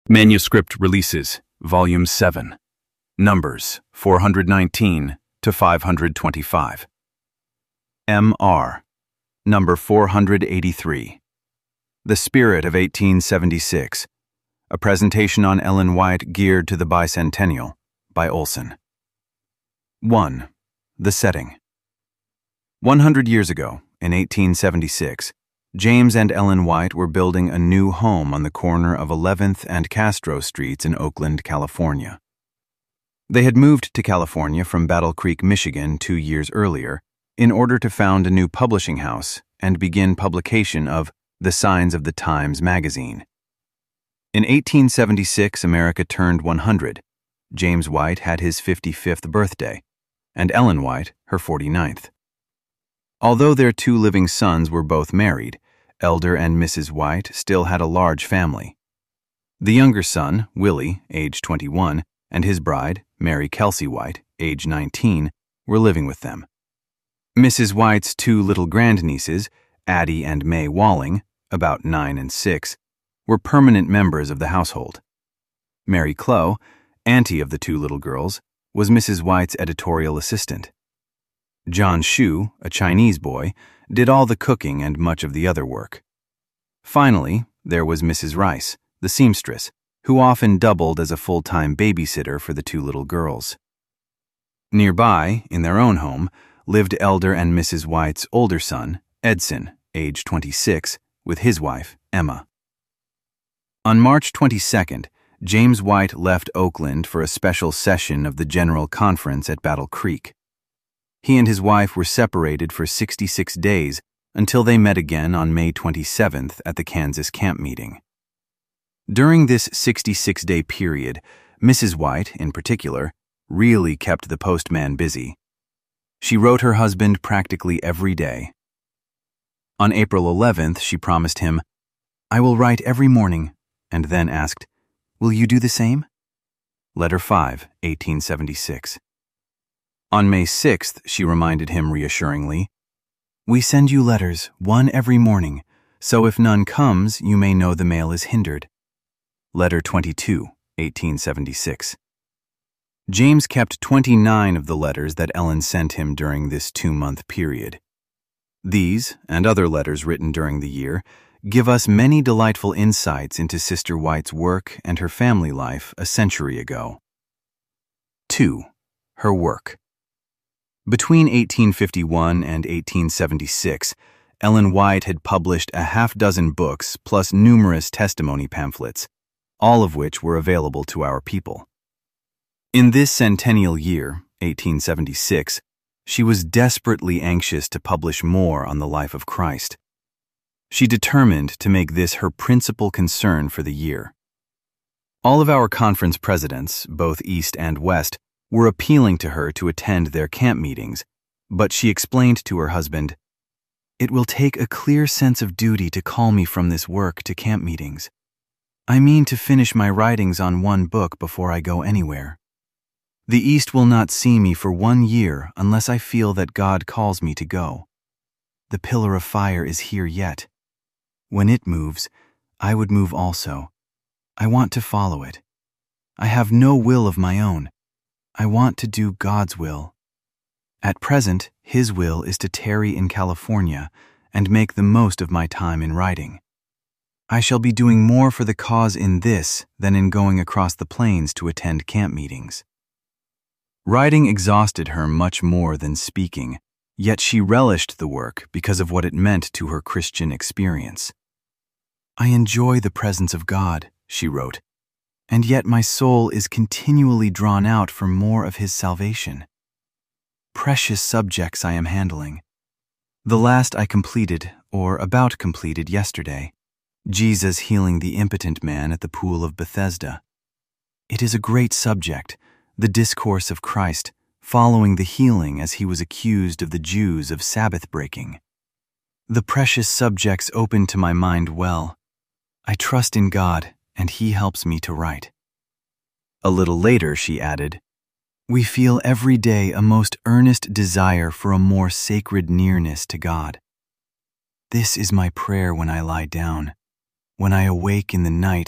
Manuscript Releases, Volume 7. Numbers 419 to 525. M.R. Number 483. The Spirit of 1876. A presentation on Ellen White geared to the bicentennial, by Olson. 1. The setting. 100 years ago, in 1876, James and Ellen White were building a new home on the corner of 11th and Castro Streets in Oakland, California. They had moved to California from Battle Creek, Michigan 2 years earlier in order to found a new publishing house and begin publication of The Signs of the Times magazine. In 1876, America turned 100. James White had his 55th birthday, and Ellen White her 49th. Although their 2 living sons were both married, Elder and Mrs. White still had a large family. The younger son, Willie, age 21, and his bride, Mary Kelsey White, age 19, were living with them. Mrs. White's 2 little grandnieces, Addie and May Walling, about 9 and 6, were permanent members of the household. Mary Clow, auntie of the 2 little girls, was Mrs. White's editorial assistant. John Shu, a Chinese boy, did all the cooking and much of the other work. Finally, there was Mrs. Rice, the seamstress, who often doubled as a full-time babysitter for the 2 little girls. Nearby, in their own home, lived Elder and Mrs. White's older son, Edson, age 26, with his wife, Emma. On March 22nd, James White left Oakland for a special session of the General Conference at Battle Creek. He and his wife were separated for 66 days until they met again on May 27th at the Kansas camp meeting. During this 66-day period, Mrs. White, in particular, really kept the postman busy. She wrote her husband practically every day. On April 11th, she promised him, "I will write every morning," and then asked, "Will you do the same?" Letter 5, 1876. On May 6th, she reminded him reassuringly, "We send you letters, 1 every morning, so if none comes, you may know the mail is hindered." Letter 22, 1876. James kept 29 of the letters that Ellen sent him during this 2-month period. These, and other letters written during the year, give us many delightful insights into Sister White's work and her family life a century ago. 2. Her work. Between 1851 and 1876, Ellen White had published a half-dozen books plus numerous testimony pamphlets, all of which were available to our people. In this centennial year, 1876, she was desperately anxious to publish more on the life of Christ. She determined to make this her principal concern for the year. All of our conference presidents, both East and West, were appealing to her to attend their camp meetings, but she explained to her husband, "It will take a clear sense of duty to call me from this work to camp meetings. I mean to finish my writings on 1 book before I go anywhere. The East will not see me for 1 year unless I feel that God calls me to go. The pillar of fire is here yet. When it moves, I would move also. I want to follow it. I have no will of my own. I want to do God's will. At present, His will is to tarry in California and make the most of my time in writing. I shall be doing more for the cause in this than in going across the plains to attend camp meetings." Writing exhausted her much more than speaking, yet she relished the work because of what it meant to her Christian experience. "I enjoy the presence of God," she wrote, "and yet my soul is continually drawn out for more of His salvation. Precious subjects I am handling. The last I completed, or about completed, yesterday, Jesus healing the impotent man at the pool of Bethesda. It is a great subject, the discourse of Christ, following the healing as He was accused of the Jews of Sabbath breaking. The precious subjects open to my mind well. I trust in God, and He helps me to write." A little later she added, "We feel every day a most earnest desire for a more sacred nearness to God. This is my prayer when I lie down, when I awake in the night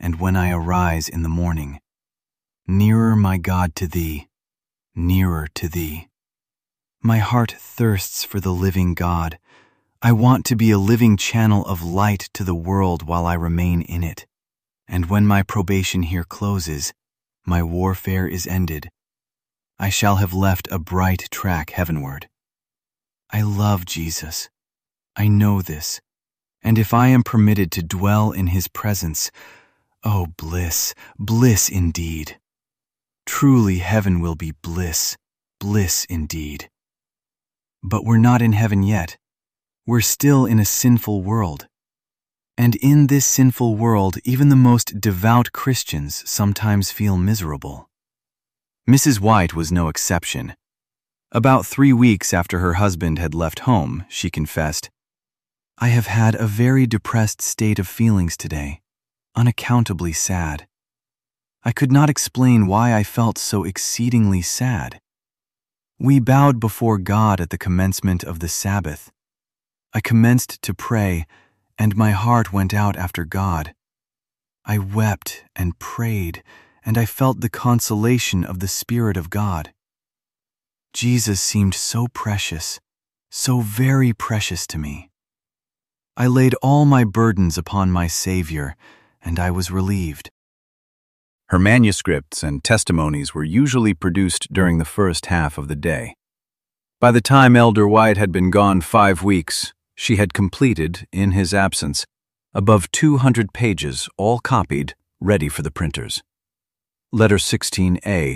and when I arise in the morning. Nearer, my God, to thee, nearer to thee. My heart thirsts for the living God. I want to be a living channel of light to the world while I remain in it. And when my probation here closes, my warfare is ended. I shall have left a bright track heavenward. I love Jesus. I know this. And if I am permitted to dwell in his presence, oh, bliss, bliss indeed. Truly heaven will be bliss, bliss indeed. But we're not in heaven yet. We're still in a sinful world. And in this sinful world, even the most devout Christians sometimes feel miserable. Mrs. White was no exception. About 3 weeks after her husband had left home, she confessed, "I have had a very depressed state of feelings today, unaccountably sad. I could not explain why I felt so exceedingly sad. We bowed before God at the commencement of the Sabbath. I commenced to pray, and my heart went out after God. I wept and prayed, and I felt the consolation of the Spirit of God. Jesus seemed so precious, so very precious to me. I laid all my burdens upon my Savior, and I was relieved." Her manuscripts and testimonies were usually produced during the first half of the day. By the time Elder White had been gone 5 weeks, she had completed, in his absence, above 200 pages, all copied, ready for the printers. Letter 16A,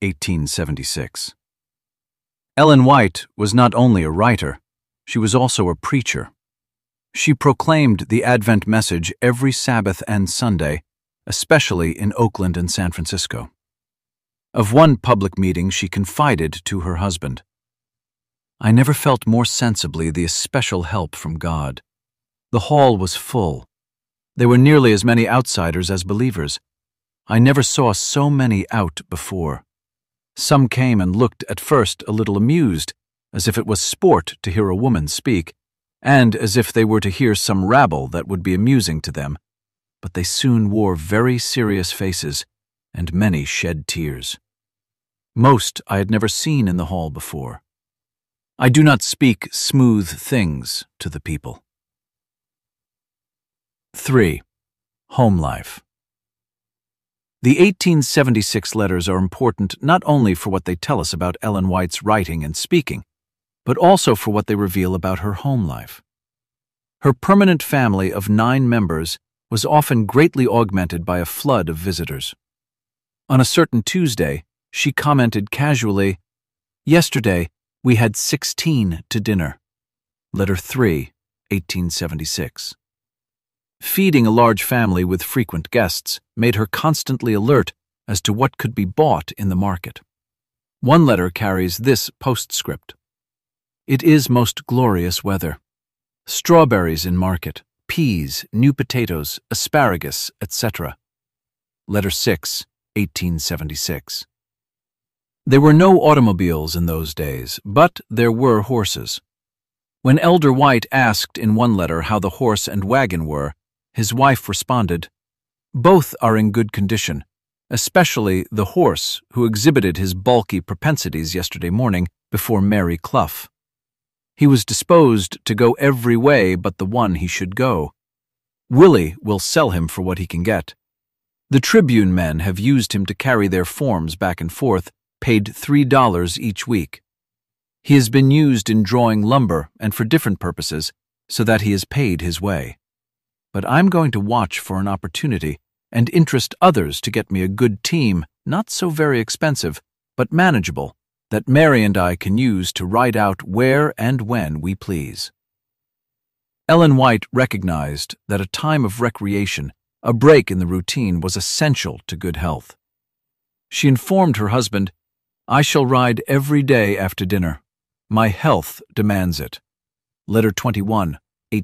1876. Ellen White was not only a writer, she was also a preacher. She proclaimed the Advent message every Sabbath and Sunday, especially in Oakland and San Francisco. Of one public meeting she confided to her husband, "I never felt more sensibly the especial help from God. The hall was full. There were nearly as many outsiders as believers. I never saw so many out before. Some came and looked at first a little amused, as if it was sport to hear a woman speak, and as if they were to hear some rabble that would be amusing to them. But they soon wore very serious faces, and many shed tears. Most I had never seen in the hall before. I do not speak smooth things to the people." 3. Home life. The 1876 letters are important not only for what they tell us about Ellen White's writing and speaking, but also for what they reveal about her home life. Her permanent family of 9 members was often greatly augmented by a flood of visitors. On a certain Tuesday, she commented casually, "Yesterday, we had 16 to dinner." Letter 3, 1876. Feeding a large family with frequent guests made her constantly alert as to what could be bought in the market. One letter carries this postscript: "It is most glorious weather. Strawberries in market, peas, new potatoes, asparagus, etc." Letter 6, 1876. There were no automobiles in those days, but there were horses. When Elder White asked in one letter how the horse and wagon were, his wife responded, "Both are in good condition, especially the horse who exhibited his bulky propensities yesterday morning before Mary Clough. He was disposed to go every way but the one he should go. Willie will sell him for what he can get. The Tribune men have used him to carry their forms back and forth, paid $3 each week. He has been used in drawing lumber and for different purposes, so that he has paid his way. But I'm going to watch for an opportunity and interest others to get me a good team, not so very expensive, but manageable, that Mary and I can use to ride out where and when we please." Ellen White recognized that a time of recreation, a break in the routine, was essential to good health. She informed her husband, "I shall ride every day after dinner. My health demands it." Letter 21,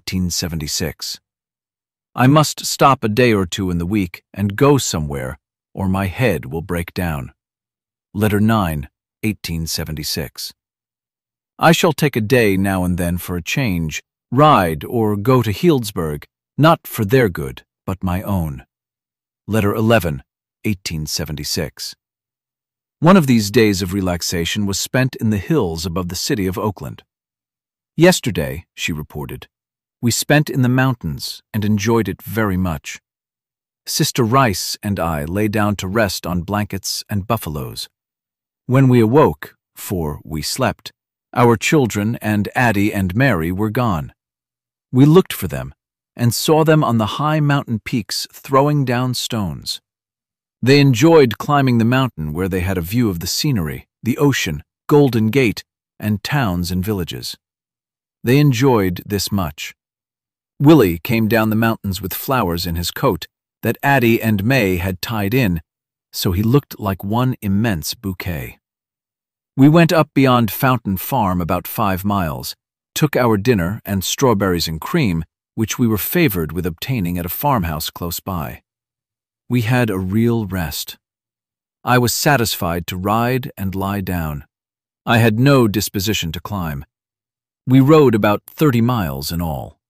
1876. "I must stop a day or two in the week and go somewhere, or my head will break down." Letter 9, 1876. "I shall take a day now and then for a change, ride or go to Healdsburg, not for their good, but my own." Letter 11, 1876. One of these days of relaxation was spent in the hills above the city of Oakland. Yesterday, she reported, we spent in the mountains and enjoyed it very much. Sister Rice and I lay down to rest on blankets and buffaloes. When we awoke, for we slept, our children and Addie and Mary were gone. We looked for them and saw them on the high mountain peaks throwing down stones. They enjoyed climbing the mountain where they had a view of the scenery, the ocean, Golden Gate, and towns and villages. They enjoyed this much. Willie came down the mountains with flowers in his coat that Addie and May had tied in, so he looked like one immense bouquet. We went up beyond Fountain Farm about 5 miles, took our dinner and strawberries and cream, which we were favored with obtaining at a farmhouse close by. We had a real rest. I was satisfied to ride and lie down. I had no disposition to climb. We rode about 30 miles in all.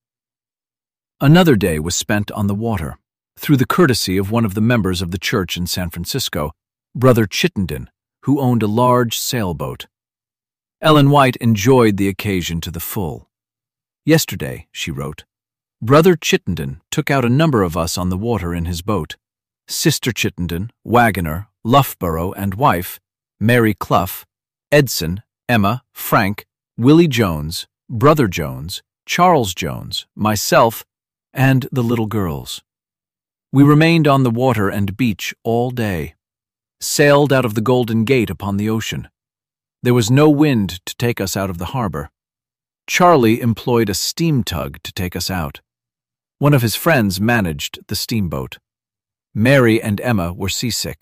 Another day was spent on the water, through the courtesy of one of the members of the church in San Francisco, Brother Chittenden, who owned a large sailboat. Ellen White enjoyed the occasion to the full. Yesterday, she wrote, Brother Chittenden took out a number of us on the water in his boat. Sister Chittenden, Wagoner, Loughborough and wife, Mary Clough, Edson, Emma, Frank, Willie Jones, Brother Jones, Charles Jones, myself, and the little girls. We remained on the water and beach all day, sailed out of the Golden Gate upon the ocean. There was no wind to take us out of the harbor. Charlie employed a steam tug to take us out. One of his friends managed the steamboat. Mary and Emma were seasick.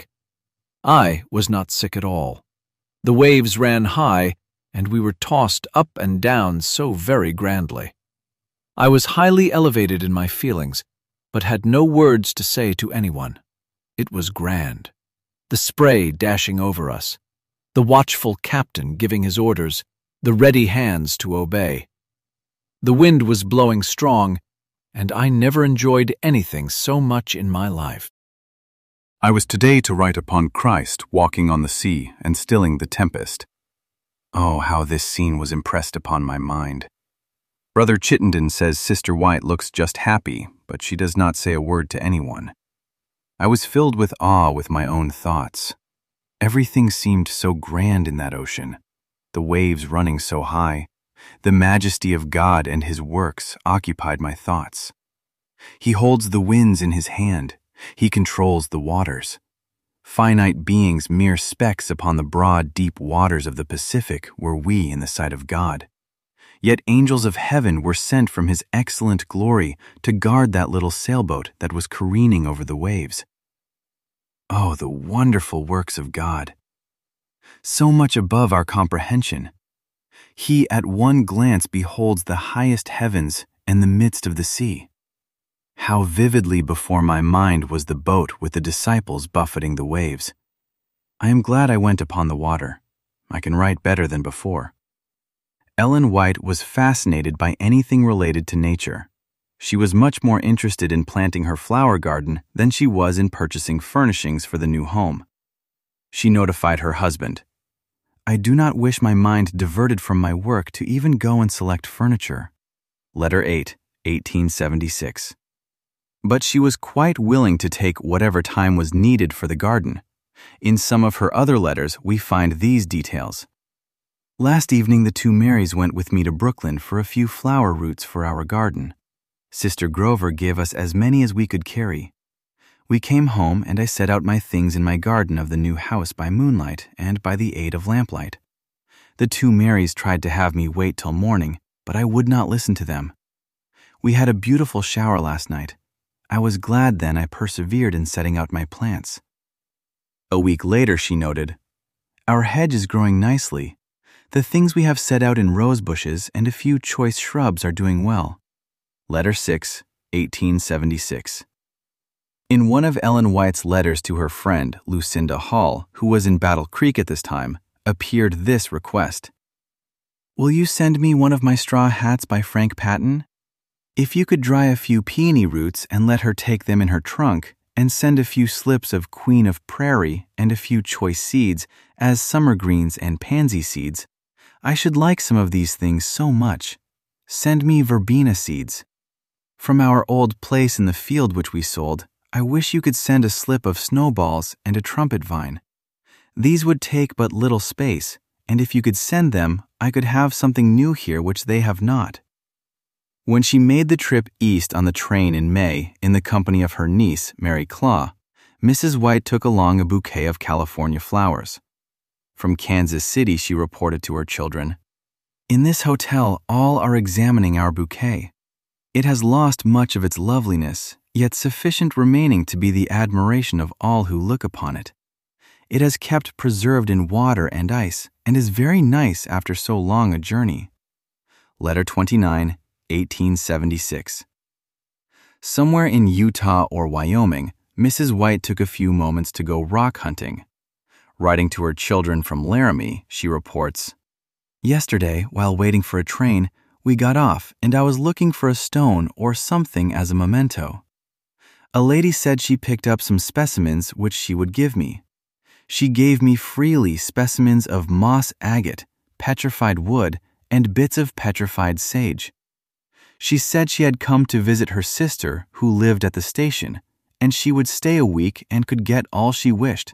I was not sick at all. The waves ran high, and we were tossed up and down so very grandly. I was highly elevated in my feelings, but had no words to say to anyone. It was grand. The spray dashing over us, the watchful captain giving his orders, the ready hands to obey. The wind was blowing strong, and I never enjoyed anything so much in my life. I was today to write upon Christ walking on the sea and stilling the tempest. Oh, how this scene was impressed upon my mind. Brother Chittenden says Sister White looks just happy, but she does not say a word to anyone. I was filled with awe with my own thoughts. Everything seemed so grand in that ocean, the waves running so high. The majesty of God and His works occupied my thoughts. He holds the winds in His hand. He controls the waters. Finite beings, mere specks upon the broad, deep waters of the Pacific, were we in the sight of God. Yet angels of heaven were sent from His excellent glory to guard that little sailboat that was careening over the waves. Oh, the wonderful works of God! So much above our comprehension. He at one glance beholds the highest heavens and the midst of the sea. How vividly before my mind was the boat with the disciples buffeting the waves. I am glad I went upon the water. I can write better than before. Ellen White was fascinated by anything related to nature. She was much more interested in planting her flower garden than she was in purchasing furnishings for the new home. She notified her husband, I do not wish my mind diverted from my work to even go and select furniture. Letter 8, 1876. But she was quite willing to take whatever time was needed for the garden. In some of her other letters, we find these details. Last evening, the two Marys went with me to Brooklyn for a few flower roots for our garden. Sister Grover gave us as many as we could carry. We came home and I set out my things in my garden of the new house by moonlight and by the aid of lamplight. The two Marys tried to have me wait till morning, but I would not listen to them. We had a beautiful shower last night. I was glad then I persevered in setting out my plants. A week later, she noted, Our hedge is growing nicely. The things we have set out in rose bushes and a few choice shrubs are doing well. Letter 6, 1876. In one of Ellen White's letters to her friend, Lucinda Hall, who was in Battle Creek at this time, appeared this request. Will you send me one of my straw hats by Frank Patton? If you could dry a few peony roots and let her take them in her trunk, and send a few slips of Queen of Prairie and a few choice seeds as summer greens and pansy seeds. I should like some of these things so much. Send me verbena seeds. From our old place in the field which we sold, I wish you could send a slip of snowballs and a trumpet vine. These would take but little space, and if you could send them, I could have something new here which they have not. When she made the trip east on the train in May in the company of her niece, Mary Claw, Mrs. White took along a bouquet of California flowers. From Kansas City, she reported to her children, "In this hotel, all are examining our bouquet. It has lost much of its loveliness, yet sufficient remaining to be the admiration of all who look upon it. It has kept preserved in water and ice, and is very nice after so long a journey." Letter 29, 1876. Somewhere in Utah or Wyoming, Mrs. White took a few moments to go rock hunting. Writing to her children from Laramie, she reports, "Yesterday, while waiting for a train, we got off and I was looking for a stone or something as a memento. A lady said she picked up some specimens which she would give me. She gave me freely specimens of moss agate, petrified wood, and bits of petrified sage. She said she had come to visit her sister who lived at the station, and she would stay a week and could get all she wished.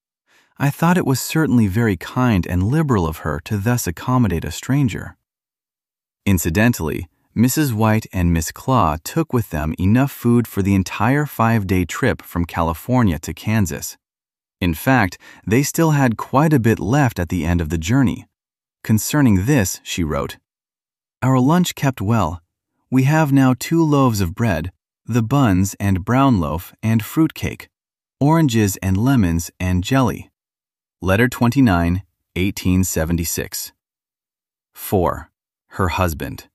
I thought it was certainly very kind and liberal of her to thus accommodate a stranger." Incidentally, Mrs. White and Miss Claw took with them enough food for the entire 5-day trip from California to Kansas. In fact, they still had quite a bit left at the end of the journey. Concerning this, she wrote, "Our lunch kept well. We have now 2 loaves of bread, the buns and brown loaf and fruit cake, oranges and lemons and jelly." Letter 29, 1876. 4. Her husband.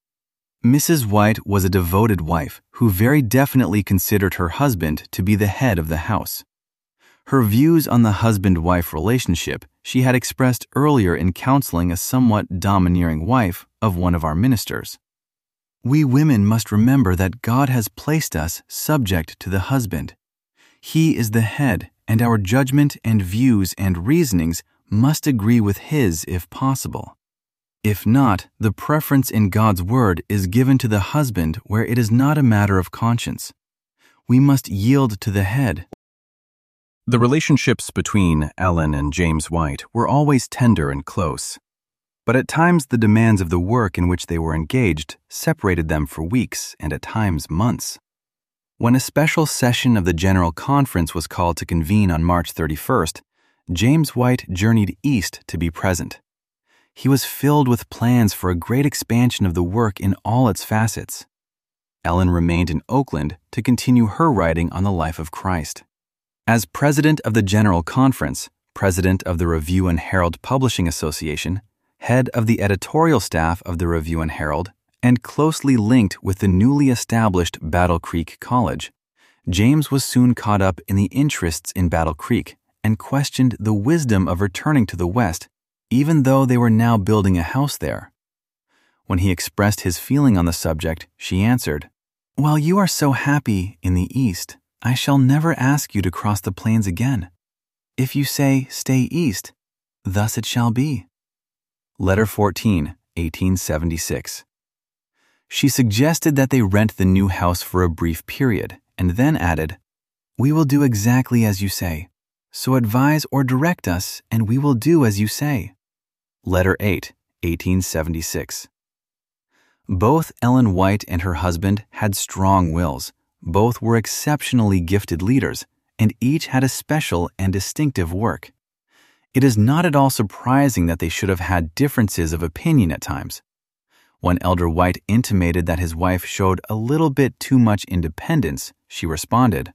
Mrs. White was a devoted wife who very definitely considered her husband to be the head of the house. Her views on the husband-wife relationship she had expressed earlier in counseling a somewhat domineering wife of one of our ministers. "We women must remember that God has placed us subject to the husband. He is the head, and our judgment and views and reasonings must agree with his if possible. If not, the preference in God's word is given to the husband where it is not a matter of conscience. We must yield to the head." The relationships between Ellen and James White were always tender and close, but at times the demands of the work in which they were engaged separated them for weeks and at times months. When a special session of the General Conference was called to convene on March 31st, James White journeyed east to be present. He was filled with plans for a great expansion of the work in all its facets. Ellen remained in Oakland to continue her writing on the life of Christ. As president of the General Conference, president of the Review and Herald Publishing Association, head of the editorial staff of the Review and Herald, and closely linked with the newly established Battle Creek College, James was soon caught up in the interests in Battle Creek and questioned the wisdom of returning to the West, even though they were now building a house there. When he expressed his feeling on the subject, she answered, "While you are so happy in the East, I shall never ask you to cross the plains again. If you say, 'Stay east,' thus it shall be." Letter 14, 1876. She suggested that they rent the new house for a brief period, and then added, "We will do exactly as you say. So advise or direct us, and we will do as you say." Letter 8, 1876. Both Ellen White and her husband had strong wills. Both were exceptionally gifted leaders, and each had a special and distinctive work. It is not at all surprising that they should have had differences of opinion at times. When Elder White intimated that his wife showed a little bit too much independence, she responded,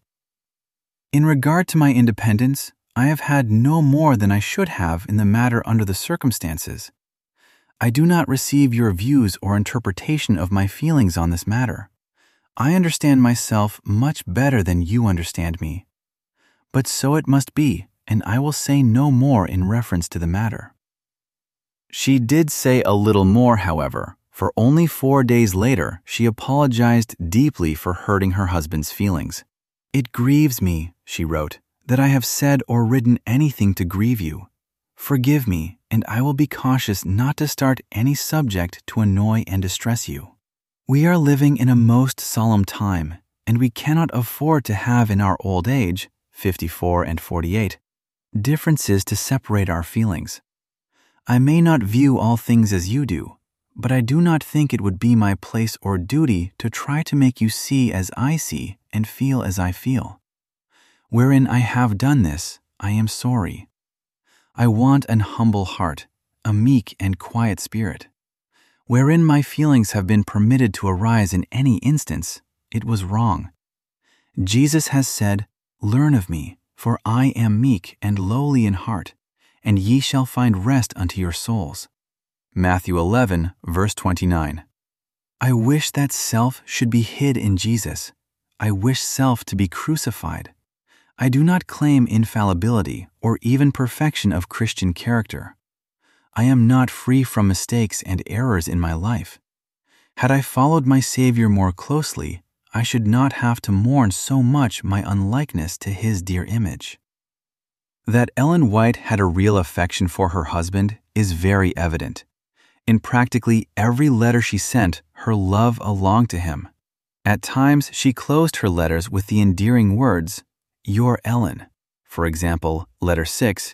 "In regard to my independence, I have had no more than I should have in the matter under the circumstances. I do not receive your views or interpretation of my feelings on this matter. I understand myself much better than you understand me. But so it must be, and I will say no more in reference to the matter." She did say a little more, however, for only 4 days later she apologized deeply for hurting her husband's feelings. "It grieves me," she wrote, "that I have said or written anything to grieve you. Forgive me, and I will be cautious not to start any subject to annoy and distress you. We are living in a most solemn time, and we cannot afford to have in our old age, 54 and 48, differences to separate our feelings. I may not view all things as you do, but I do not think it would be my place or duty to try to make you see as I see and feel as I feel. Wherein I have done this, I am sorry. I want an humble heart, a meek and quiet spirit. Wherein my feelings have been permitted to arise in any instance, it was wrong. Jesus has said, 'Learn of me, for I am meek and lowly in heart, and ye shall find rest unto your souls.' Matthew 11, verse 29. I wish that self should be hid in Jesus. I wish self to be crucified. I do not claim infallibility or even perfection of Christian character. I am not free from mistakes and errors in my life. Had I followed my Savior more closely, I should not have to mourn so much my unlikeness to His dear image." That Ellen White had a real affection for her husband is very evident. In practically every letter she sent, her love belonged to him. At times, she closed her letters with the endearing words, "Your Ellen," for example, letter 6,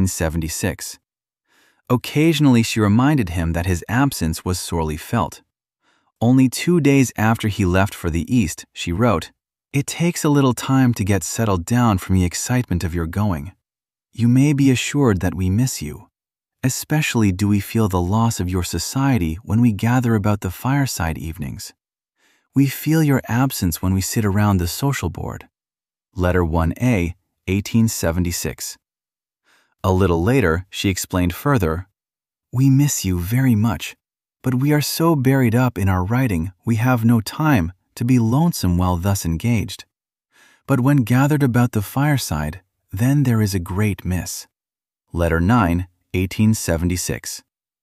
1876. Occasionally she reminded him that his absence was sorely felt. Only 2 days after he left for the East, she wrote, "It takes a little time to get settled down from the excitement of your going. You may be assured that we miss you. Especially do we feel the loss of your society when we gather about the fireside evenings. We feel your absence when we sit around the social board." Letter 1A, 1876. A little later, she explained further, "We miss you very much, but we are so buried up in our writing we have no time to be lonesome while thus engaged. But when gathered about the fireside, then there is a great miss." Letter 9, 1876.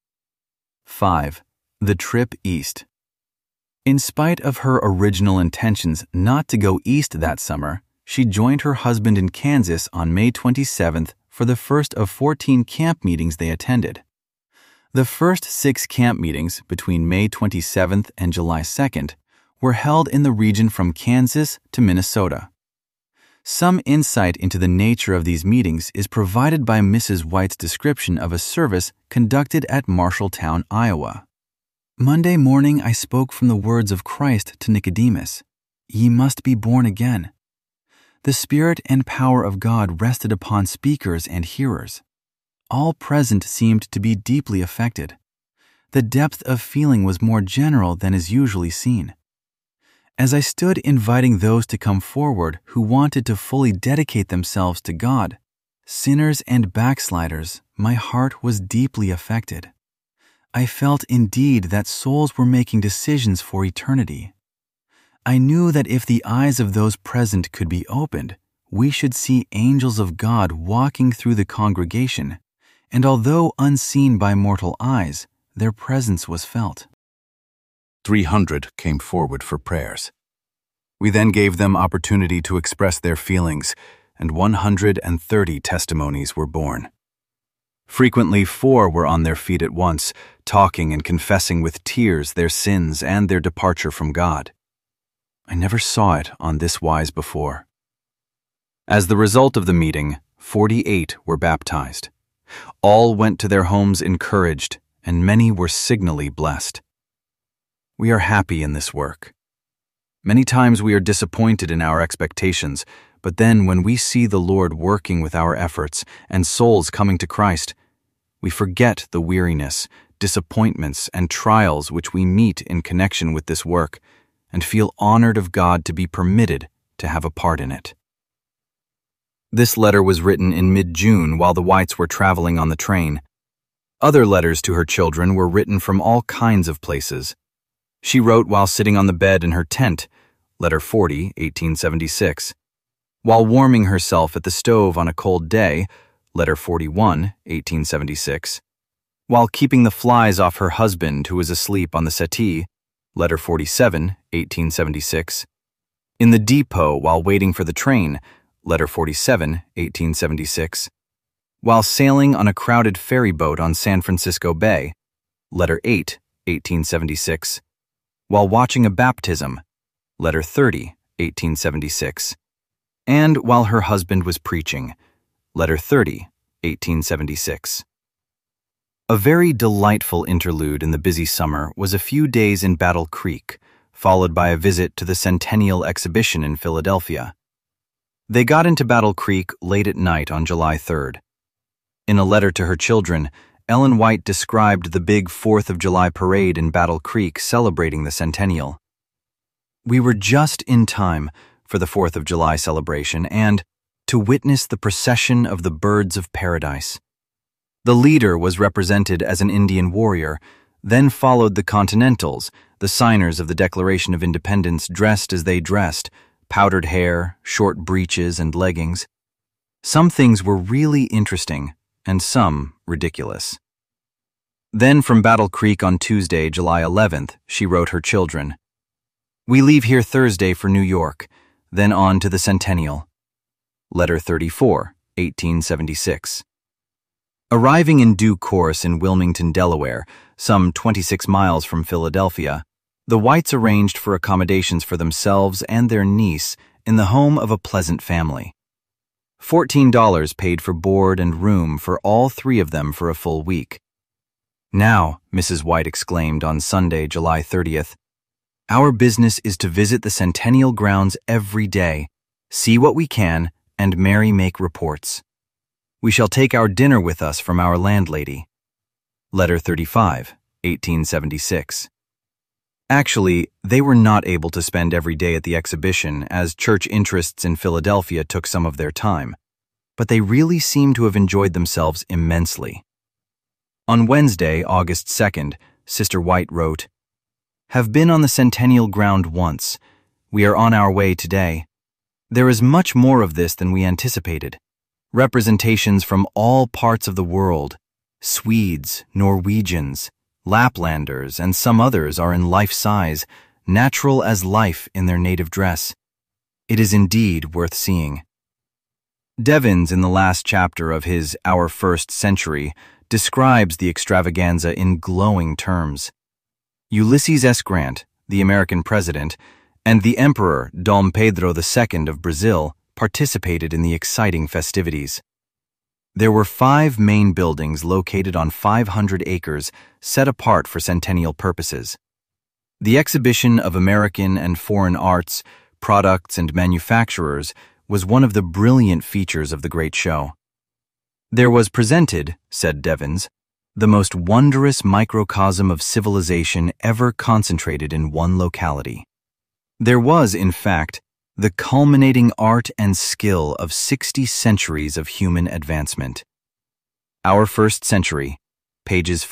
5. The trip east. In spite of her original intentions not to go east that summer, she joined her husband in Kansas on May 27th for the first of 14 camp meetings they attended. The first 6 camp meetings between May 27th and July 2nd were held in the region from Kansas to Minnesota. Some insight into the nature of these meetings is provided by Mrs. White's description of a service conducted at Marshalltown, Iowa. "Monday morning I spoke from the words of Christ to Nicodemus, 'Ye must be born again.' The Spirit and power of God rested upon speakers and hearers. All present seemed to be deeply affected. The depth of feeling was more general than is usually seen. As I stood inviting those to come forward who wanted to fully dedicate themselves to God, sinners and backsliders, my heart was deeply affected. I felt indeed that souls were making decisions for eternity. I knew that if the eyes of those present could be opened, we should see angels of God walking through the congregation, and although unseen by mortal eyes, their presence was felt." 300 came forward for prayers. We then gave them opportunity to express their feelings, and 130 testimonies were born. Frequently 4 were on their feet at once, talking and confessing with tears their sins and their departure from God. I never saw it on this wise before. As the result of the meeting, 48 were baptized. All went to their homes encouraged, and many were signally blessed. We are happy in this work. Many times we are disappointed in our expectations, but then when we see the Lord working with our efforts and souls coming to Christ, we forget the weariness, disappointments, and trials which we meet in connection with this work, and feel honored of God to be permitted to have a part in it. This letter was written in mid-June while the Whites were traveling on the train. Other letters to her children were written from all kinds of places. She wrote while sitting on the bed in her tent, letter 40, 1876. While warming herself at the stove on a cold day, letter 41, 1876. While keeping the flies off her husband who was asleep on the settee, letter 47, 1876. In the depot while waiting for the train, Letter 47, 1876. While sailing on a crowded ferry boat on San Francisco Bay, Letter 8, 1876. While watching a baptism, Letter 30, 1876. And while her husband was preaching, Letter 30, 1876. A very delightful interlude in the busy summer was a few days in Battle Creek, followed by a visit to the Centennial Exhibition in Philadelphia. They got into Battle Creek late at night on July 3rd. In a letter to her children, Ellen White described the big 4th of July parade in Battle Creek celebrating the centennial. We were just in time for the 4th of July celebration and to witness the procession of the birds of paradise. The leader was represented as an Indian warrior, then followed the Continentals, the signers of the Declaration of Independence dressed as they dressed, powdered hair, short breeches, and leggings. Some things were really interesting, and some ridiculous. Then from Battle Creek on Tuesday, July 11th, she wrote her children, "We leave here Thursday for New York, then on to the Centennial." Letter 34, 1876. Arriving in due course in Wilmington, Delaware, some 26 miles from Philadelphia, the Whites arranged for accommodations for themselves and their niece in the home of a pleasant family. $14 paid for board and room for all three of them for a full week. "Now," Mrs. White exclaimed on Sunday, July 30th, "our business is to visit the Centennial grounds every day, see what we can, and Mary make reports. We shall take our dinner with us from our landlady." Letter 35, 1876. Actually, they were not able to spend every day at the exhibition as church interests in Philadelphia took some of their time, but they really seemed to have enjoyed themselves immensely. On Wednesday, August 2nd, Sister White wrote, "Have been on the Centennial ground once. We are on our way today. There is much more of this than we anticipated. Representations from all parts of the world, Swedes, Norwegians, Laplanders, and some others are in life-size, natural as life in their native dress. It is indeed worth seeing." Devins, in the last chapter of his Our First Century, describes the extravaganza in glowing terms. Ulysses S. Grant, the American president, and the Emperor Dom Pedro II of Brazil participated in the exciting festivities. There were 5 main buildings located on 500 acres set apart for centennial purposes. The exhibition of American and foreign arts, products, and manufacturers was one of the brilliant features of the great show. There was presented, said Devins, the most wondrous microcosm of civilization ever concentrated in one locality. There was, in fact, the culminating art and skill of 60 centuries of human advancement. Our First Century, pages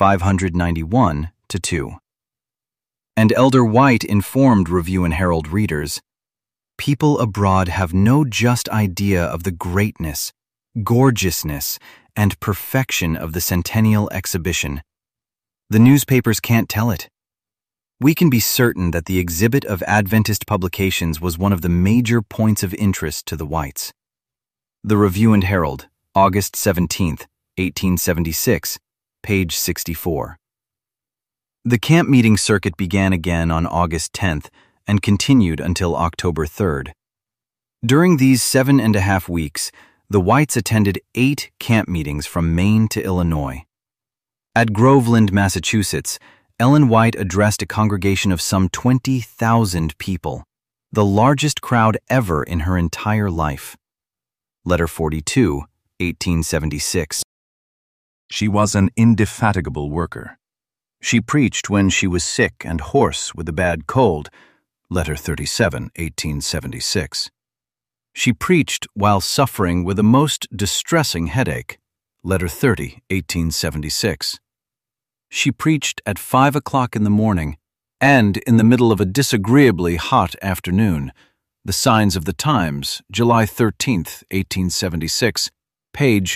591-2. And Elder White informed Review and Herald readers, "People abroad have no just idea of the greatness, gorgeousness, and perfection of the Centennial Exhibition. The newspapers can't tell it. We can be certain that the exhibit of Adventist publications was one of the major points of interest to the Whites." The Review and Herald, August 17th, 1876, page 64. The camp meeting circuit began again on August 10th and continued until October 3rd. During these 7.5 weeks, the Whites attended 8 camp meetings from Maine to Illinois. At Groveland, Massachusetts, Ellen White addressed a congregation of some 20,000 people, the largest crowd ever in her entire life. Letter 42, 1876. She was an indefatigable worker. She preached when she was sick and hoarse with a bad cold. Letter 37, 1876. She preached while suffering with a most distressing headache. Letter 30, 1876. She preached at 5 o'clock in the morning and in the middle of a disagreeably hot afternoon. The Signs of the Times, July 13th, 1876, page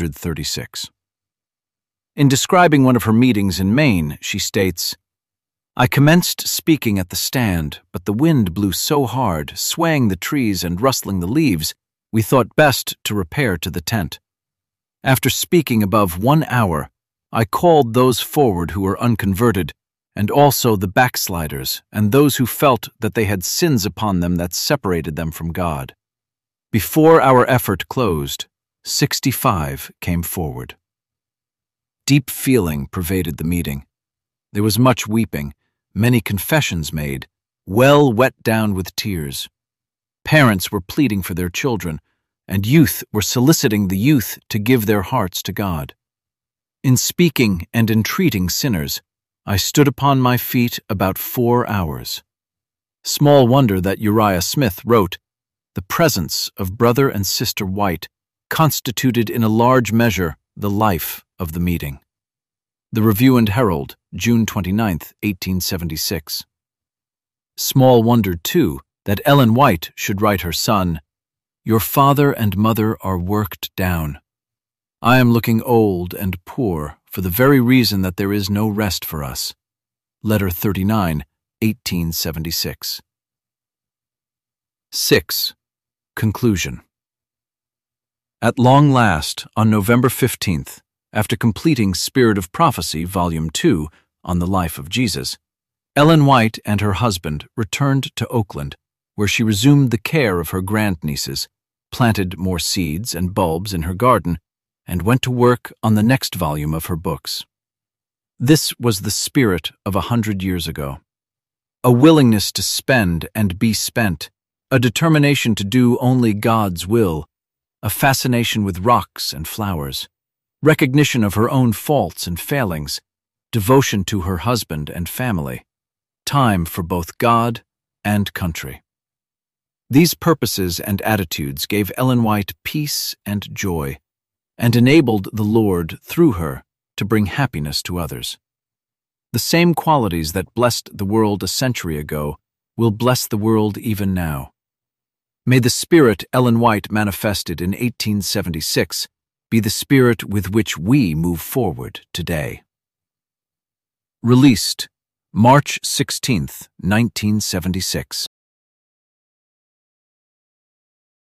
236. In describing one of her meetings in Maine, she states, I commenced speaking at the stand, but the wind blew so hard, swaying the trees and rustling the leaves, we thought best to repair to the tent. After speaking above 1 hour, I called those forward who were unconverted, and also the backsliders, and those who felt that they had sins upon them that separated them from God. Before our effort closed, 65 came forward. Deep feeling pervaded the meeting. There was much weeping, many confessions made, well wet down with tears. Parents were pleading for their children, and youth were soliciting the youth to give their hearts to God. In speaking and entreating sinners, I stood upon my feet about 4 hours. Small wonder that Uriah Smith wrote, "The presence of Brother and Sister White constituted in a large measure the life of the meeting." The Review and Herald, June 29, 1876. Small wonder, too, that Ellen White should write her son, "Your father and mother are worked down. I am looking old and poor for the very reason that there is no rest for us." Letter 39, 1876. 6. Conclusion. At long last, on November 15th, after completing Spirit of Prophecy, Volume 2, on the life of Jesus, Ellen White and her husband returned to Oakland, where she resumed the care of her grandnieces, planted more seeds and bulbs in her garden, and went to work on the next volume of her books. This was the spirit of 100 years ago. A willingness to spend and be spent, a determination to do only God's will, a fascination with rocks and flowers, recognition of her own faults and failings, devotion to her husband and family, time for both God and country. These purposes and attitudes gave Ellen White peace and joy, and enabled the Lord, through her, to bring happiness to others. The same qualities that blessed the world a century ago will bless the world even now. May the spirit Ellen White manifested in 1876 be the spirit with which we move forward today. Released, March 16, 1976.